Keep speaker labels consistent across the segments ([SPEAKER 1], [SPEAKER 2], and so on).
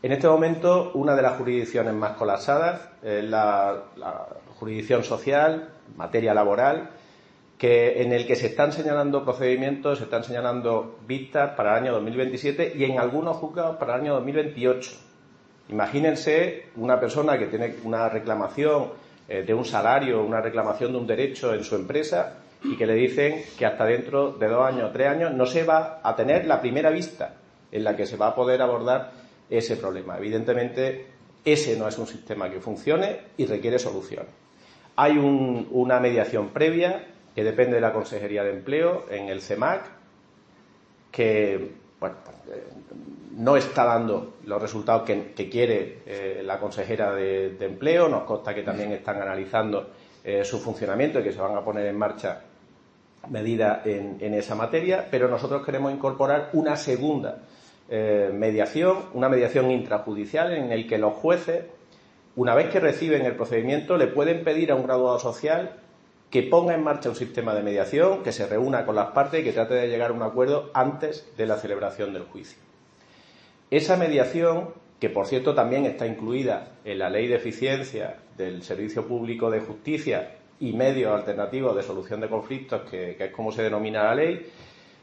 [SPEAKER 1] En este momento, una de las jurisdicciones más colapsadas es la jurisdicción social, materia laboral, en el que se están señalando procedimientos, se están señalando vistas para el año 2027 y en algunos juzgados para el año 2028. Imagínense una persona que tiene una reclamación de un salario, una reclamación de un derecho en su empresa y que le dicen que hasta dentro de 2 años o 3 años no se va a tener la primera vista en la que se va a poder abordar ese problema. Evidentemente, ese no es un sistema que funcione y requiere soluciones. Hay una mediación previa que depende de la Consejería de Empleo en el CEMAC, que no está dando los resultados que quiere la consejera de Empleo. Nos consta que también están analizando su funcionamiento y que se van a poner en marcha medidas en esa materia, pero nosotros queremos incorporar una segunda mediación, una mediación intrajudicial en el que los jueces, una vez que reciben el procedimiento, le pueden pedir a un graduado social que ponga en marcha un sistema de mediación, que se reúna con las partes y que trate de llegar a un acuerdo antes de la celebración del juicio. Esa mediación, que por cierto también está incluida en la Ley de Eficiencia del Servicio Público de Justicia y medios alternativos de solución de conflictos, que es como se denomina la ley,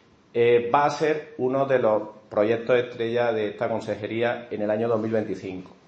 [SPEAKER 1] va a ser uno de los proyectos estrella de esta consejería en el año 2025.